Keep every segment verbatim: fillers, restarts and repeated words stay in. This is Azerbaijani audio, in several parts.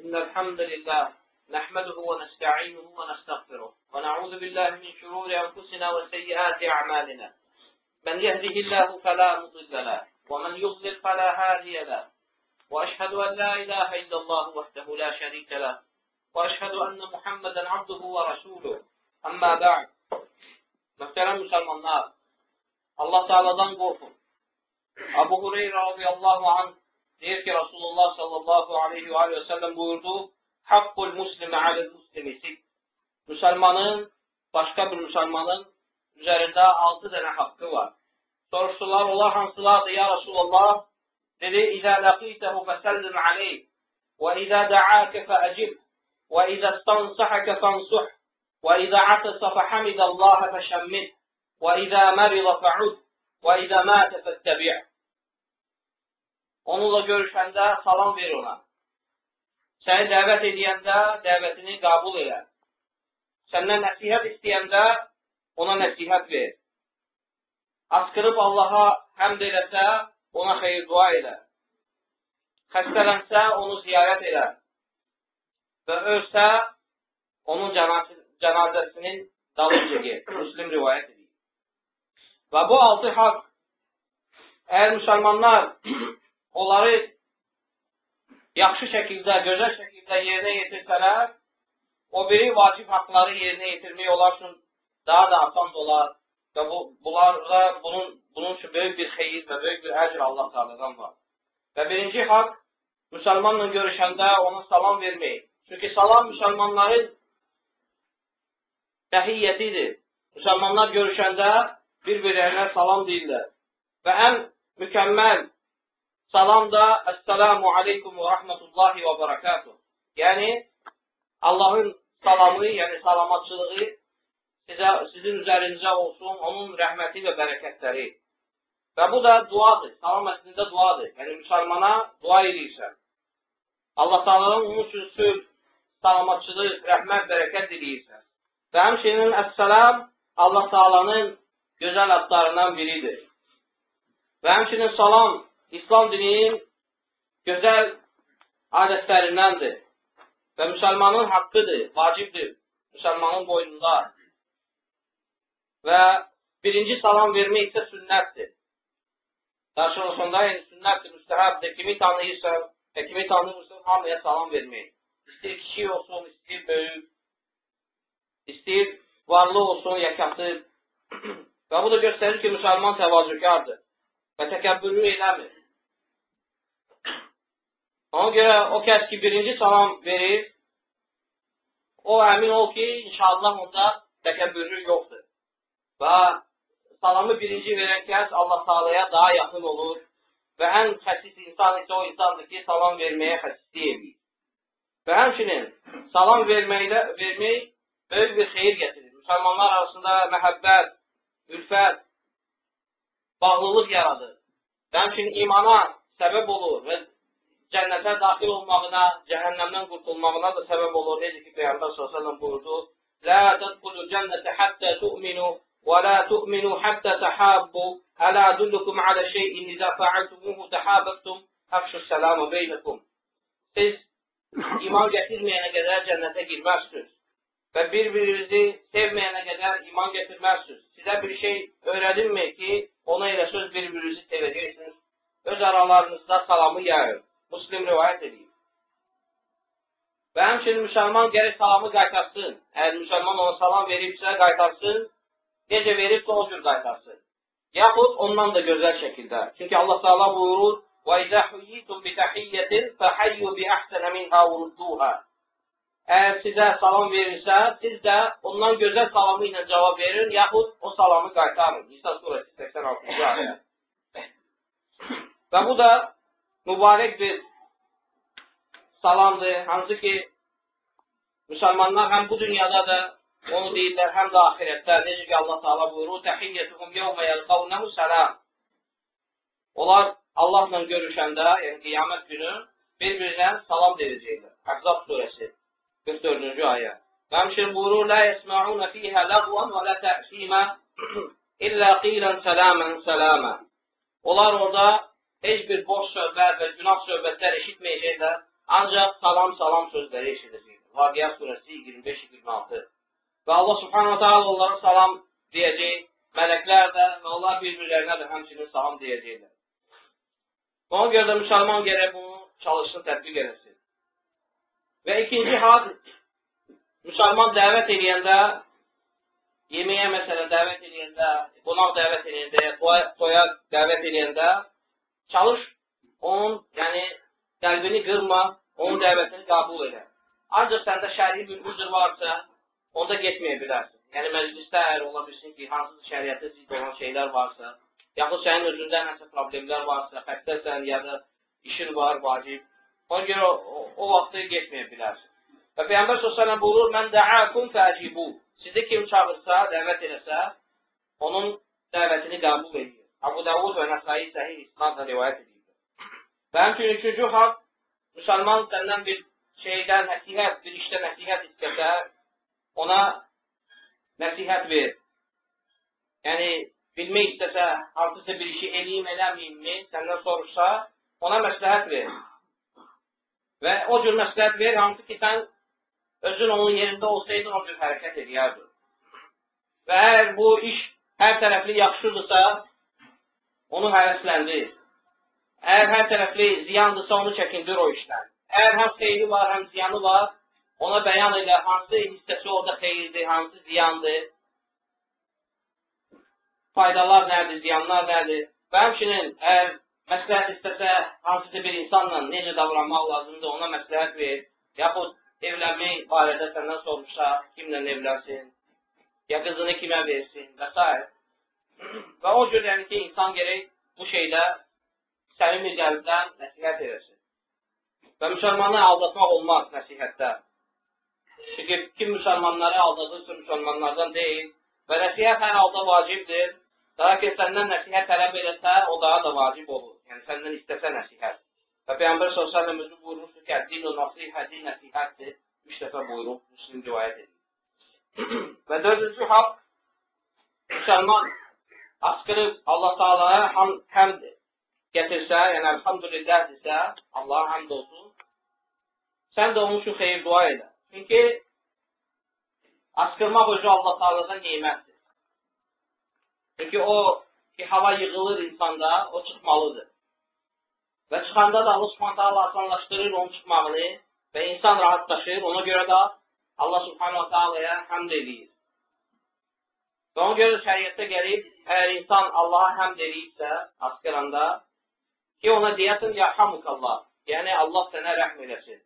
إن الحمد لله نحمده ونستعينه ونستغفره ونعوذ بالله من شرور أنفسنا وسيئات أعمالنا من يهده الله فلا مضل له ومن يضلل فلا هادي له وأشهد أن لا إله إلا الله وحده لا شريك له وأشهد أن محمدا عبده ورسوله أما بعد. Muhterem Müslümanlar, Allah Teala'dan korkun. Abu Hureyre radıyallahu anh diyor ki Resulullah sallallahu aleyhi ve sellem buyurdu: Hakkul muslimi alel muslimi. Müslümanın, başka bir Müslümanın üzerinde altı tane hakkı var. Soruştular, onlar hansılardı ya Resulullah? Dedi, İzâ laqîtehu fesellim aleyh ve izâ da'âke fe'ecib ve izâ stansahake fansuh ve izâ atasa fehamidallâhe feşemmid ve izâ merida fe'ud ve izâ mâte fettebi'. Onunla görüşəndə salam ver ona. Səni dəvət edəndə dəvətini qəbul elə. Səndən nəsihət istəyəndə ona nəsihət ver. Asqırıb Allaha həmd eləsə, ona xeyir dua elə. Xəstələnsə, onu ziyarət elə. Və ölsə, onun cənazəsinin dalınca get. Müslim rivayət edir. Və bu altı haqq, əgər müsəlmanlar onları yaxşı şəkildə, gözəl şəkildə yerinə yetirsələr, o biri vacib haqları yerinə yetirmək onlar üçün daha da asan olar və bu, bunlarda bunun, bunun üçün böyük bir xeyir və böyük bir əcr Allah Teala'dan var. Və birinci haqq, müsəlmanla görüşəndə ona salam vermək. Çünki salam müsəlmanların təhiyyətidir. Müsəlmanlar görüşəndə bir-birlərinə salam deyirlər. Və ən mükəmməl salam da Əssəlamu aleykum və rəhmətullahi və bərəkatuh. Yəni, Allahın salamı, yəni salamatçılığı sizə, sizin üzərinizə olsun, onun rəhməti və bərəkətləri. Və bu da duadır, salam əslində duadır. Yəni, müsəlmana dua edirsən. Allah Teala'dan onun üçün sülh, salamatçılıq, rəhmət, bərəkət diləyirsən. Və həmçinin Əssəlam Allah Teala'nın gözəl adlarından biridir. Və həmçinin salam İslam dininin gözəl adətlərindəndir və müsəlmanın haqqıdır, vacibdir müsəlmanın boynunda. Və birinci salam vermək isə sünnətdir. Qarşılaşanda, yəni sünnətdir, müstəhəbdir. Kimi tanıyırsan, və kimi tanımırsan, hamıya salam vermək. İstəyir kişi olsun, istəyir böyük, istəyir varlı olsun, yakatır. Və bu da göstərir ki, müsəlman təvazökardır və təkəbbürlü eləmir. Ona görə o kəs ki, birinci salam verir, o əmin ol ki, inşallah onda təkəbbürlük yoxdur. Və salamı birinci verən kəs Allah Teala'ya daha yaxın olur və ən xəsis insan isə o insandır ki, salam verməyə xəsislik edir. Və həmçinin salam verməkdə, vermək böyük bir xeyir gətirir. Müsəlmanlar arasında məhəbbət, ülfət, bağlılıq yaradır. Və həmçinin imana səbəb olur və cənnətə daxil olmağına, cəhənnəmdən qurtulmağına da səbəb olur. Necə ki, Peyğəmbər sallallahu əleyhi və səlləm buyurdu: "Lə tədxulul cənnətə hattə tu'minu və lə tu'minu hattə təhabbu. Ələ adullukum alə şeyin izə fəaltumuhu təhabəbtum əfşus səlamı beyləkum." Siz iman gətirməyənə qədər cənnətə girməzsiniz və bir-birinizi sevməyənə qədər iman gətirməzsiniz. Sizə bir şey öyrədilmə ki, ona elə söz bir-birinizi sevəcəksiniz. Öz aralarınızda salamı yayın. Müslim rivayət edir. Və həmçinin müsəlman gərək salamı qaytarsın. Əgər müsəlman ona salam veribsə, qaytarsın. Necə veribsə o cür qaytarsın. Yaxud ondan da gözəl şəkildə. Çünki Allah Teala buyurur: وَإِذَا حُيِّيتُمْ بِتَحِيَّةٍ فَحَيُّوا بِأَحْسَنَ مِنْهَا وَرُدُّوهَا. Əgər sizə salam verirsə, siz də ondan gözəl salamı ilə cavab verin, yaxud o salamı qaytarın. Nisa surəsi səksən altıncı ayə. Və bu da mübarək bir salamdır, hansı ki, müsəlmanlar həm bu dünyada da onu deyirlər, həm də ahirətdə. Necə ki, Allah Teala buyurur: "Təhiyyətuhum yevmə yəlqavnəhu səlam." Onlar Allahla görüşəndə, yəni qiyamət günü bir-birinə salam deyəcəklər. Əhzab surəsi qırx dördüncü ayə. Və həmçinin buyurur: "Lə yəsma'unə fiyhə ləğvan və lə tə'simə illə qilən sələmən sələmə." Onlar orada heç bir boş söhbət və günah söhbətlər eşitməyəcəklər. ancaq salam salam sözləri eşidəcəkdir. Vaqiyyət surəsi iyirmi beş iyirmi altı. Və Allah subhanahu ta'ala onlara salam deyəcək, mələklər də və onlar bir-birlərinə də həmçinin salam deyəcəklər. Ona görə də müsəlman gərək bunu çalışsın, tətbiq edəsin. Və ikinci hal, müsəlman dəvət edəndə, yeməyə məsələn dəvət edəndə, qonaq dəvət edəndə, toya dəvət edəndə, çalış onun, yəni, qəlbini qırma, onun dəvətini qəbul edə. Ancaq səndə şəri bir üzr varsa, onda getməyə bilərsin. Yəni, məclisdə əgər ola bilsin ki, hansı şəriətə zid olan şeylər varsa, yaxud sənin özündə nəsə problemlər varsa, xəstəsən ya da işin var, vacib, ona görə o, o, o vaxtı getməyə bilərsin. Və Peyğəmbər sallallahu əleyhi və səlləm buyurur, mən də'akum fəcibu. Sizi kim çağırsa, dəvət eləsə, onun dəvətini qəbul edir. Abu Davud və Nəsai səhih isnadla rivayət edir. Və həmçinin üçüncü haqq, müsəlman səndən bir şeydən nəsihət, bir işdə nəsihət istəsə, ona nəsihət ver. Yəni, bilmək istəsə, hansısa bir işi eləyim, eləməyim mi, səndən soruşsa, ona məsləhət ver. Və o cür məsləhət ver, hansı ki, sən özün onun yerində olsaydın, o cür hərəkət edərdin. Və əgər bu iş hər tərəfli yaxşıdırsa, onu həvəsləndir. Əgər hər tərəfli ziyandırsa, onu çəkindir o işdən. Əgər həm xeyri var, həm ziyanı var, ona bəyan elə, hansı hissəsi orada xeyirdir, hansı ziyandır, faydalar nədir, ziyanlar nədir. Və həmçinin, əgər məsləhət istəsə, hansısa bir insanla necə davranmaq lazımdır, ona məsləhət ver. Yaxud evlənmək barədə səndən soruşsa, kimlə evlənsin, ya qızını kimə versin və s. Və o cür yəni ki, insan gerək bu şeydə səmimi qəlbdən nəsihət edəsin. Və müsəlmanı aldatmaq olmaz nəsihətdə. Çünki kim müsəlmanları aldadırsa müsəlmanlardan deyil və nəsihət hər halda vacibdir. Daha ki, səndən nəsihət tələb edəsə, o daha da vacib olur. Yəni, səndən istəsə nəsihət. Və Peyğəmbər sallallahu əleyhi və səlləm özü buyurmuşdur ki, din-u nəsihət, din nəsihətdir. Üç dəfə buyurub, Müslim rivayət edir. Və dördüncü haqq, müsəlman asqırıb Allah Taala'ya ham, həmd gətirsə, yəni elhamdülillah desə, Allaha həmd olsun, sən də onun üçün xeyir dua edə. Çünki asqırmaq özü Allah Taala'dan neymətdir. Çünki o ki, hava yığılır insanda, o çıxmalıdır. Və çıxanda da Allah Subhanahu Taala asanlaşdırır onun çıxmağını və insan rahatlaşır. Ona görə də Allah Subhanahu Taala'ya həmd edir. Və ona görə şəriətdə gəlib, əgər insan Allaha həmd edibsə, asqıranda, ki ona deyəsin, yərhamukallah, yəni Allah sənə rəhm eləsin.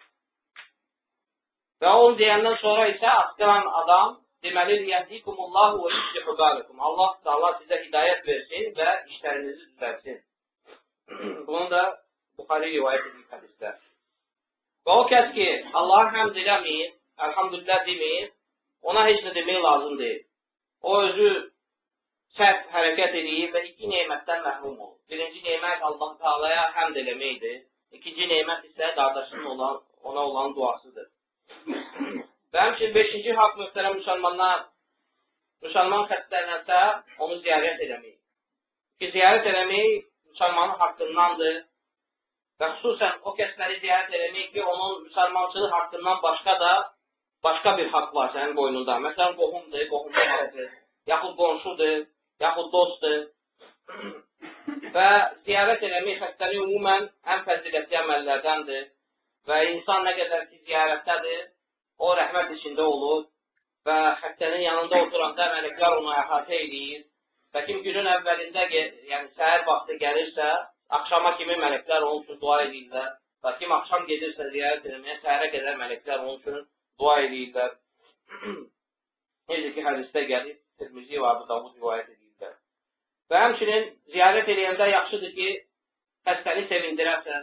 Və onu deyəndən sonra isə asqıran adam deməli, yəhdikumullahu və yuslihu balikum. Allah Taala sizə hidayət versin və işlərinizi düzəlsin. Bunu da Buxari rivayət edir hədisdə. Və o kəs ki, Allaha həmd eləməyib, elhamdülillah deməyib, ona heç nə demək lazım deyil. O özü səhv hərəkət edib və iki neymətdən məhrum olur. Birinci neymət Allah Taala'ya həmd eləməkdir. İkinci neymət isə qardaşının olan, ona olan duasıdır. Və həmçinin beşinci haqq möhtərəm müsəlmanlar, müsəlman xəstələnsə onu ziyarət eləmək. Ki, ziyarət eləmək müsəlmanın haqqındandır və xüsusən o kəsləri ziyarət eləmək ki, onun müsəlmançılığı haqqından başqa da başqa bir haqq var sənin boynunda. Məsələn, qohumdur, qohumdur, yaxud qonşudur, yaxud dostdur. Və ziyarət eləmək xəstəlik ümumən ən fəzilətli əməllərdəndir və insan nə qədər ki, ziyarətdədir, o rəhmət içində olur və xəstənin yanında oturanda mələklər onu əhatə edir və kim günün əvvəlində, yəni səhər vaxtı gəlirsə, axşama kimi mələklər onun üçün dua edirlər və kim axşam gedirsə ziyarət eləməyə, səhərə qədər mələklər onun üçün dua edirlər. Necə ki, hədisdə gəlib, Tirmizi və Abu Davud rivayət edirlər. Və həmçinin ziyarət eləyəndə yaxşıdır ki, xəstəni sevindirəsən,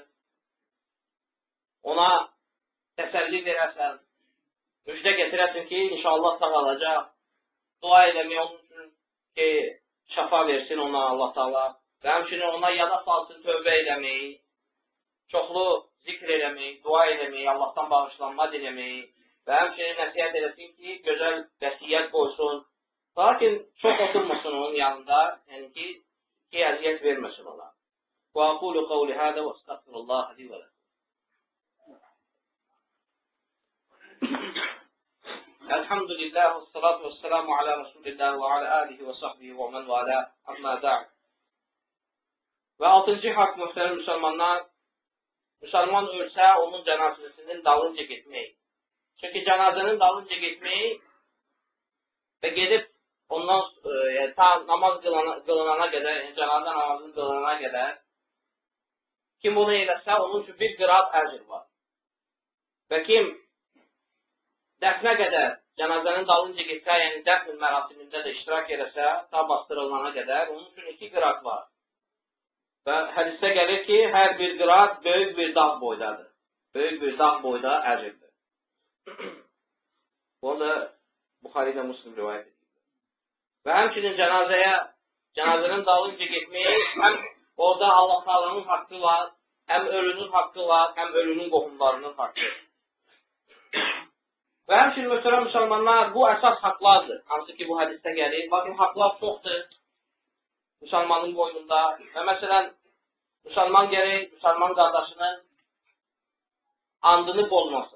ona təsəlli verəsən, müjdə getirəsin ki, inşallah sağalacaq, dua eləmək onun üçün ki, şəfa versin ona Allah Taala və həmçinin ona yada salsın tövbə eləməyi, çoxlu zikr eləməyi, dua eləməyi, Allahdan bağışlanma diləməyi və həmçinin nəsihət eləsin ki, gözəl vəsiyyət qoysun. Lakin çox oturmasın onun yanında, yəni ki, ki əziyyət verməsin ona. Və aqulu qavli hədə və estəğfirullah li və ləkum. Elhamdülillah, və salatu və selamu alə Rasulillah və alə alihi və sahbihi və mən və alə amma da'd. Və altıncı haqq mühtərəm müsəlmanlar, müsəlman ölsə, onun cənazəsinin dalınca getmək. Çünki cənazənin dalınca getmək və gedib ondan e, ta namaz qılana, qılınana qədər, yəni cənazə namazını qılınana qədər kim bunu eləsə, onun üçün bir qırat əcr var. Və kim dəfnə qədər cənazənin dalınca getsə, yəni dəfn mərasimində də iştirak eləsə, ta bastırılana qədər, onun üçün iki qırat var. Və hədisdə gəlir ki, hər bir qırat böyük bir dağ boydadır. Böyük bir dağ boyda əcrdir. Bunu da Buxari və Müslim rivayət edir. Və həmçinin cənazəyə, cənazənin dalınca getməyi, həm orada Allah Taala'nın haqqı var, həm ölünün haqqı var, həm ölünün qohumlarının haqqı. Və həmçinin möhtərəm müsəlmanlar, bu əsas haqlardır. Hansı ki, bu hədisdə gəlir. Lakin haqlar çoxdur müsəlmanın boynunda. Və məsələn, müsəlman gərək, müsəlman qardaşının andını bozmasın.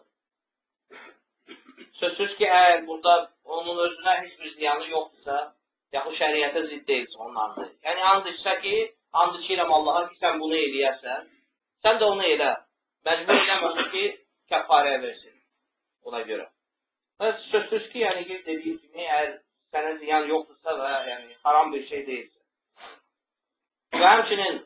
Sözsüz ki, əgər burada onun özünə heç bir ziyanı yoxdursa, yaxud şəriətə zidd deyilsə onun andı. Yəni, and içsə ki, and içirəm Allaha ki, sən bunu eləyərsən, sən də onu elə. Məcbur eləməsin ki, kəffarəyə versin ona görə. Və sözsüz ki, yəni ki, dediyim kimi, əgər sənə ziyan yoxdursa və yəni, haram bir şey deyilsə. Və həmçinin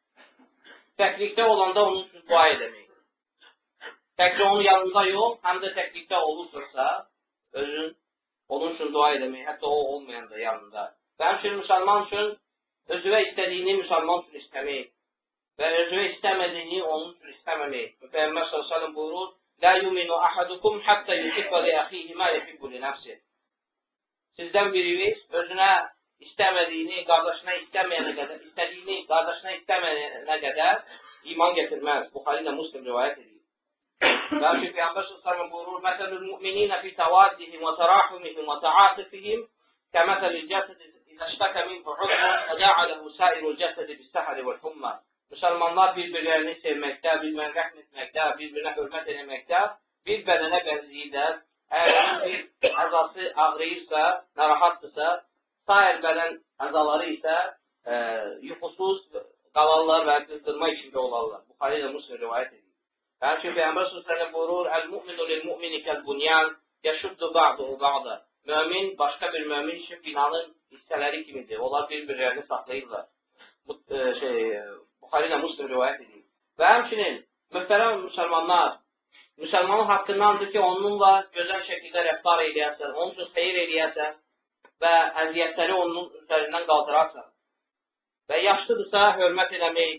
təklikdə olanda onun üçün dua edəmək. Təkcə onun yanında yox, həm də təklikdə olursa, özün onun üçün dua edəmək, hətta o olmayanda yanında. Və həmçinin müsəlman üçün özüvə istədiyini müsəlman üçün istəmək və özüvə istəmədiyini onun üçün istəməmək. Peyğəmbər sallallahu əleyhi və səlləm buyurur: "La yuminu ahadukum hatta yuhibba li akhihi ma yuhibbu li nafsihi." Sizdən biriniz özünə istəmədiyini qardaşına istəməyənə qədər, istədiyini qardaşına istəməyənə qədər iman gətirməz. Buxari və Müslim rivayət edir. Və ki, Peyğəmbər sallallahu əleyhi və səlləm buyurur: "Məsəlul mu'minina fi tawaddihim və tarahumihim və ta'atufihim kəməsəlil cəsədi izə iştaka minhu uzvun tada'a lehu sairul cəsədi bis-səhəri vəl-humma." Müsəlmanlar bir-birlərini sevməkdə, bir-birinə rəhm etməkdə, bir-birinə hörmət etməkdə bir bədənə bənzəyirlər. Əgər bir əzası ağrıyırsa, narahatdırsa, sair bədən əzaları isə e, yuxusuz qalarlar və qızdırma içində olarlar. Buxari və Müslim rivayət edir. Həmçinin Peyğəmbər sallallahu əleyhi və səlləm buyurur: "El-mu'minu lil-mu'mini kal-bunyan yashuddu ba'duhu ba'da." Mömin başqa bir mömin üçün binanın hissələri kimidir. Onlar bir-birlərini saxlayırlar. Bu e, şey Buxari və Müslim rivayət edir. Və həmçinin möhtərəm müsəlmanlar, müsəlmanın haqqındandır ki, onunla gözəl şəkildə rəftar eləyərsən, onun üçün xeyir eləyərsən və əziyyətləri onun üzərindən qaldırarsan. Və yaşlıdırsa, hörmət eləmək,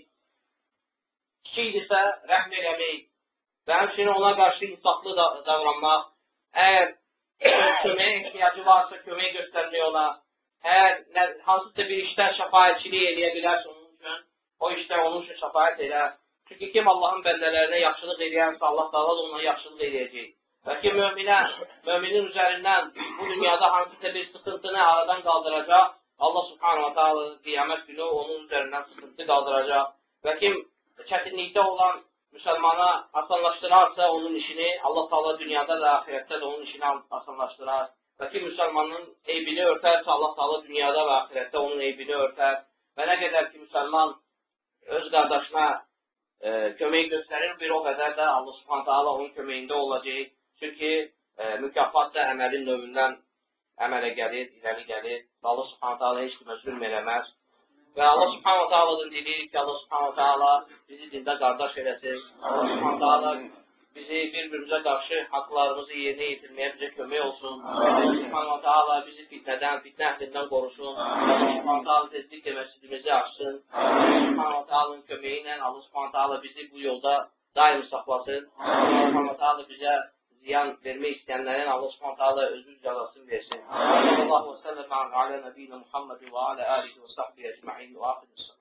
kiçikdirsə, rəhm eləmək və həmçinin ona qarşı insaflı davranmaq, əgər köməyə ehtiyacı varsa, kömək göstərmək ona, əgər hansısa bir işdə şəfayətçilik eləyə bilərsə onun üçün, o işdə onun üçün şəfayət elə. Çünki kim Allahın bəndələrinə yaxşılıq eləyərsə, Allah Taala da ona yaxşılıq eləyəcək. Və ki, möminə, möminin üzərindən bu dünyada hansısa bir sıxıntını aradan qaldıracaq, Allah Subhanahu wa Taala qiyamət günü onun üzərindən sıxıntı qaldıracaq. Və kim çətinlikdə olan müsəlmana asanlaşdırarsa onun işini, Allah Taala dünyada da, axirətdə də onun işini asanlaşdırar. Və ki, müsəlmanın eybini örtərsə, Allah Taala dünyada və axirətdə onun eybini örtər. Və nə qədər ki, müsəlman öz qardaşına e, kömək göstərir, bir o qədər də Allah Subhanahu Taala onun köməyində olacaq. Çünki e, mükafat da əməlin növündən əmələ gəlir, irəli gəlir. Allah Subhanahu Taala heç kimə zülm eləməz. Və Allah Subhanahu Taala'dan deyirik ki, Allah Subhanahu Taala bizi dində qardaş eləsin. Allah Subhanahu Taala bizi bir-birimizə qarşı haqlarımızı yerinə yetirməyə bizə kömək olsun. Allah Subhanahu Taala bizi fitnədən, fitnə əhlindən qorusun. Allah Subhanahu Taala tezliklə məscidimizi açsın. Allah Subhanahu Taala'nın köməyi ilə Allah Subhanahu Taala bizi bu yolda daim saxlasın. Allah Subhanahu Taala bizə ziyan vermək istəyənlərin Allah Subhanahu Taala özü cəzasını versin. Sallallahu əleyhi və səlləm alə nəbiyyinə Muhammed və alə alihi və sahbihi ecmaîn və axir.